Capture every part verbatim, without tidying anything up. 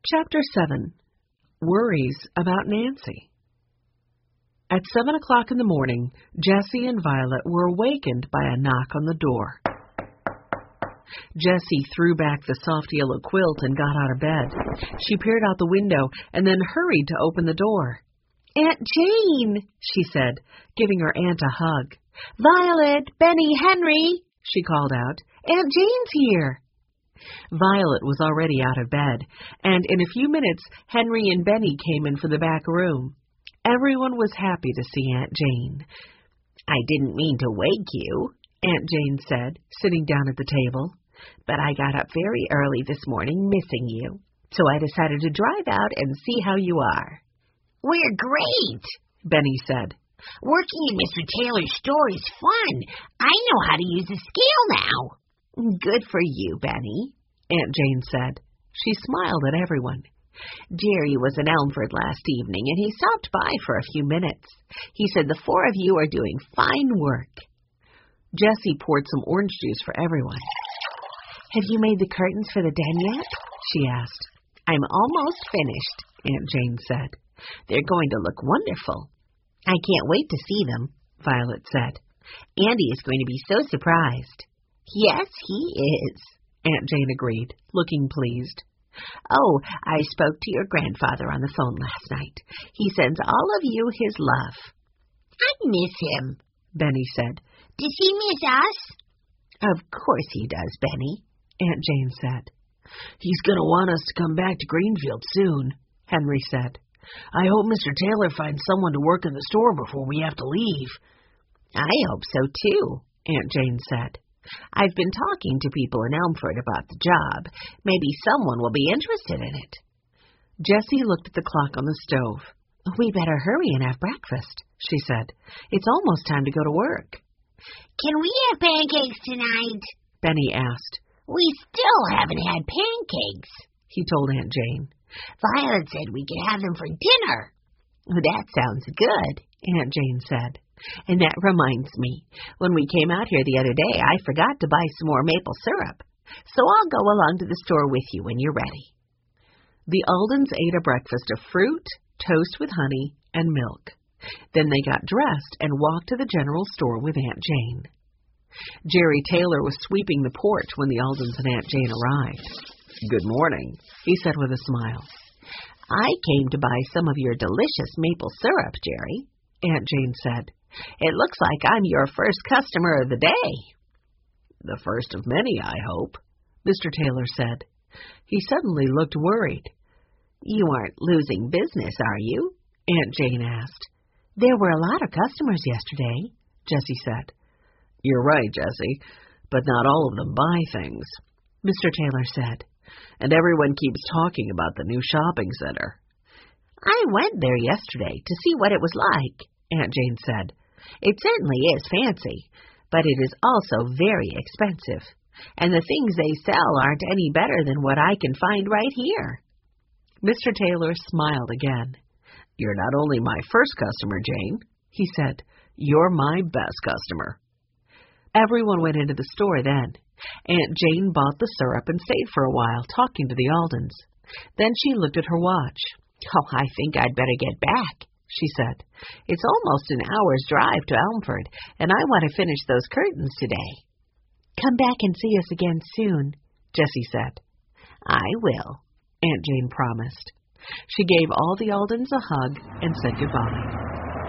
Chapter seven. Worries about Nancy. At seven o'clock in the morning, Jessie and Violet were awakened by a knock on the door. Jessie threw back the soft yellow quilt and got out of bed. She peered out the window and then hurried to open the door. "Aunt Jane," she said, giving her aunt a hug. "Violet, Benny, Henry," she called out. "Aunt Jane's here." Violet was already out of bed, and in a few minutes Henry and Benny came in from the back room. Everyone was happy to see Aunt Jane. "I didn't mean to wake you," Aunt Jane said, sitting down at the table, "but I got up very early this morning missing you, so I decided to drive out and see how you are." "We're great," Benny said. "Working in Mister Taylor's store is fun. I know how to use a scale now." "Good for you, Benny," Aunt Jane said. She smiled at everyone. "Jerry was in Elmford last evening, and he stopped by for a few minutes. He said the four of you are doing fine work." Jessie poured some orange juice for everyone. "Have you made the curtains for the den yet?" she asked. "I'm almost finished," Aunt Jane said. "They're going to look wonderful." "I can't wait to see them," Violet said. "Andy is going to be so surprised." "Yes, he is," Aunt Jane agreed, looking pleased. "Oh, I spoke to your grandfather on the phone last night. He sends all of you his love." "I miss him," Benny said. "Does he miss us?" "Of course he does, Benny," Aunt Jane said. "He's going to want us to come back to Greenfield soon," Henry said. "I hope Mister Taylor finds someone to work in the store before we have to leave." "I hope so, too," Aunt Jane said. "I've been talking to people in Elmford about the job. Maybe someone will be interested in it." Jessie looked at the clock on the stove. "We better hurry and have breakfast," she said. "It's almost time to go to work." "Can we have pancakes tonight?" Benny asked. "We still haven't had pancakes," he told Aunt Jane. "Violet said we could have them for dinner." "That sounds good," Aunt Jane said. "And that reminds me, when we came out here the other day, I forgot to buy some more maple syrup. So I'll go along to the store with you when you're ready." The Aldens ate a breakfast of fruit, toast with honey, and milk. Then they got dressed and walked to the general store with Aunt Jane. Jerry Taylor was sweeping the porch when the Aldens and Aunt Jane arrived. "Good morning," he said with a smile. "I came to buy some of your delicious maple syrup, Jerry," Aunt Jane said. "It looks like I'm your first customer of the day." "The first of many, I hope," Mister Taylor said. He suddenly looked worried. "You aren't losing business, are you?" Aunt Jane asked. "There were a lot of customers yesterday," Jessie said. "You're right, Jessie, but not all of them buy things," Mister Taylor said. "And everyone keeps talking about the new shopping center." "I went there yesterday to see what it was like," Aunt Jane said. "It certainly is fancy, but it is also very expensive, and the things they sell aren't any better than what I can find right here." Mister Taylor smiled again. "You're not only my first customer, Jane," he said. "You're my best customer." Everyone went into the store then. Aunt Jane bought the syrup and stayed for a while, talking to the Aldens. Then she looked at her watch. "Oh, I think I'd better get back," she said. "It's almost an hour's drive to Elmford, and I want to finish those curtains today." "Come back and see us again soon," Jessie said. "I will," Aunt Jane promised. She gave all the Aldens a hug and said goodbye.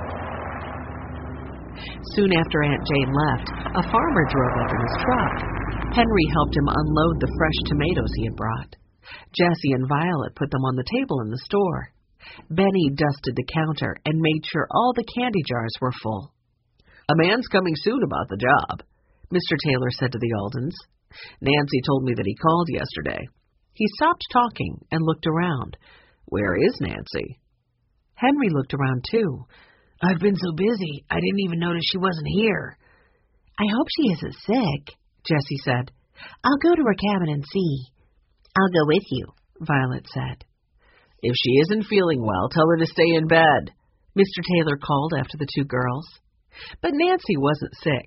Soon after Aunt Jane left, a farmer drove up in his truck. Henry helped him unload the fresh tomatoes he had brought. Jessie and Violet put them on the table in the store. Benny dusted the counter and made sure all the candy jars were full. "A man's coming soon about the job," Mister Taylor said to the Aldens. "Nancy told me that he called yesterday." He stopped talking and looked around. "Where is Nancy?" Henry looked around too. "I've been so busy, I didn't even notice she wasn't here." "I hope she isn't sick," Jessie said. "I'll go to her cabin and see." "I'll go with you," Violet said. "If she isn't feeling well, tell her to stay in bed," Mister Taylor called after the two girls. But Nancy wasn't sick.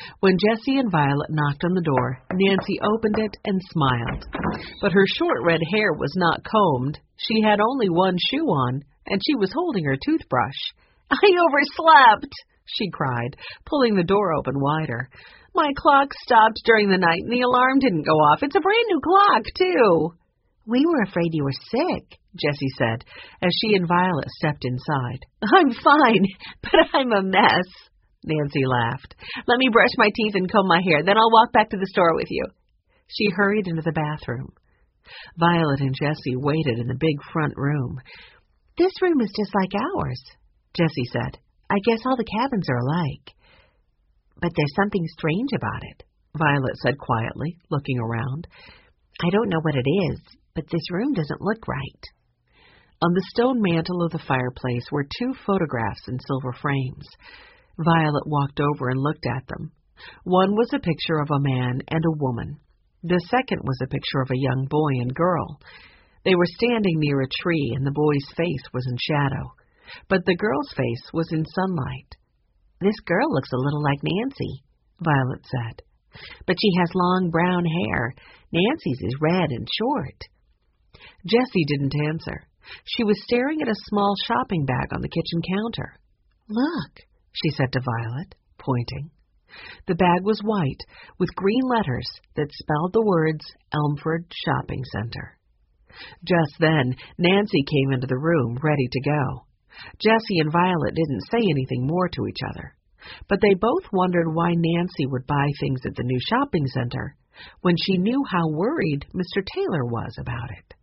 When Jessie and Violet knocked on the door, Nancy opened it and smiled. But her short red hair was not combed, she had only one shoe on, and she was holding her toothbrush. "I overslept," she cried, pulling the door open wider. "My clock stopped during the night and the alarm didn't go off. It's a brand new clock, too." "We were afraid you were sick," Jessie said, as she and Violet stepped inside. "I'm fine, but I'm a mess," Nancy laughed. "Let me brush my teeth and comb my hair, then I'll walk back to the store with you." She hurried into the bathroom. Violet and Jessie waited in the big front room. "This room is just like ours," Jessie said. "I guess all the cabins are alike." "But there's something strange about it," Violet said quietly, looking around. "I don't know what it is, but this room doesn't look right." On the stone mantel of the fireplace were two photographs in silver frames. Violet walked over and looked at them. One was a picture of a man and a woman. The second was a picture of a young boy and girl. They were standing near a tree, and the boy's face was in shadow, but the girl's face was in sunlight. "This girl looks a little like Nancy," Violet said. "But she has long brown hair. Nancy's is red and short." Jessie didn't answer. She was staring at a small shopping bag on the kitchen counter. "Look," she said to Violet, pointing. The bag was white, with green letters that spelled the words Elmford Shopping Center. Just then, Nancy came into the room, ready to go. Jessie and Violet didn't say anything more to each other, but they both wondered why Nancy would buy things at the new shopping center when she knew how worried Mister Taylor was about it.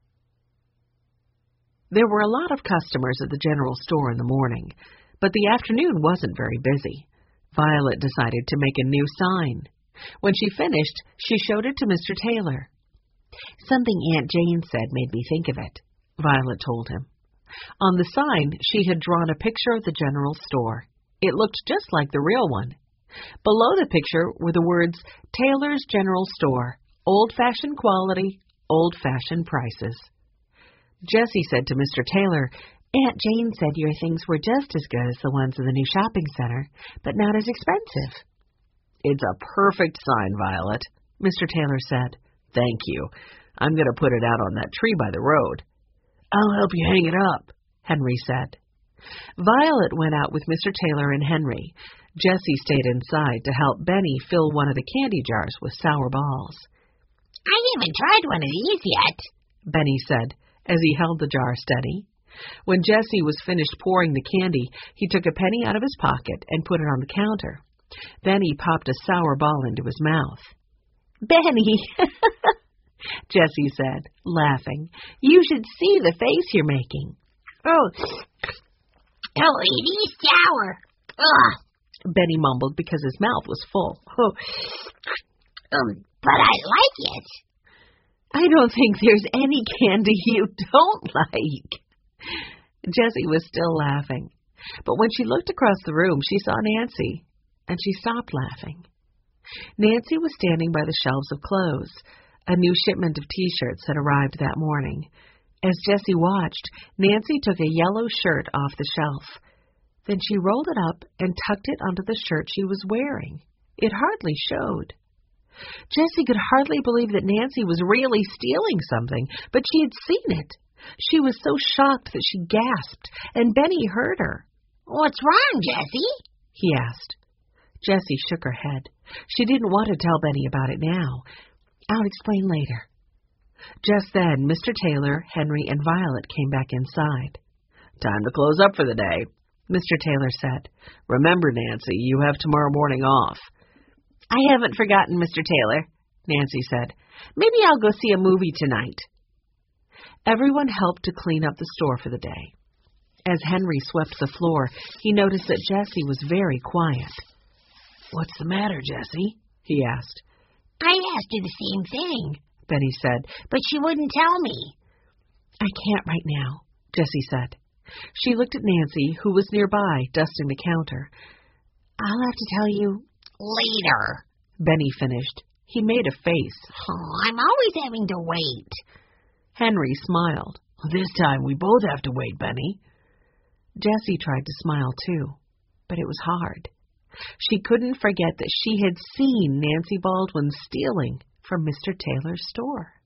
There were a lot of customers at the general store in the morning, but the afternoon wasn't very busy. Violet decided to make a new sign. When she finished, she showed it to Mister Taylor. "Something Aunt Jane said made me think of it," Violet told him. On the sign, she had drawn a picture of the general store. It looked just like the real one. Below the picture were the words, "Taylor's General Store, old-fashioned quality, old-fashioned prices." Jessie said to Mister Taylor, "Aunt Jane said your things were just as good as the ones in the new shopping center, but not as expensive." "It's a perfect sign, Violet," Mister Taylor said. "Thank you. I'm going to put it out on that tree by the road." "I'll help you hang it up," Henry said. Violet went out with Mister Taylor and Henry. Jessie stayed inside to help Benny fill one of the candy jars with sour balls. "I haven't tried one of these yet," Benny said, as he held the jar steady. When Jessie was finished pouring the candy, he took a penny out of his pocket and put it on the counter. Then he popped a sour ball into his mouth. "Benny," Jessie said, laughing, "you should see the face you're making." "Oh, oh, it is sour." Ugh, Benny mumbled because his mouth was full. Oh, um, but I like it. "I don't think there's any candy you don't like." Jessie was still laughing, but when she looked across the room, she saw Nancy, and she stopped laughing. Nancy was standing by the shelves of clothes. A new shipment of T-shirts had arrived that morning. As Jessie watched, Nancy took a yellow shirt off the shelf. Then she rolled it up and tucked it under the shirt she was wearing. It hardly showed. Jessie could hardly believe that Nancy was really stealing something, but she had seen it. She was so shocked that she gasped, and Benny heard her. "What's wrong, Jessie?" he asked. Jessie shook her head. She didn't want to tell Benny about it now. "I'll explain later." Just then, Mister Taylor, Henry, and Violet came back inside. "Time to close up for the day," Mister Taylor said. "Remember, Nancy, you have tomorrow morning off." "I haven't forgotten, Mister Taylor," Nancy said. "Maybe I'll go see a movie tonight." Everyone helped to clean up the store for the day. As Henry swept the floor, he noticed that Jessie was very quiet. "What's the matter, Jessie?" he asked. "I asked her the same thing," Benny said, "but she wouldn't tell me." "I can't right now," Jessie said. She looked at Nancy, who was nearby, dusting the counter. "I'll have to tell you later," Benny finished. He made a face. "Oh, I'm always having to wait." Henry smiled. "This time we both have to wait, Benny." Jessie tried to smile too, but it was hard. She couldn't forget that she had seen Nancy Baldwin stealing from Mister Taylor's store.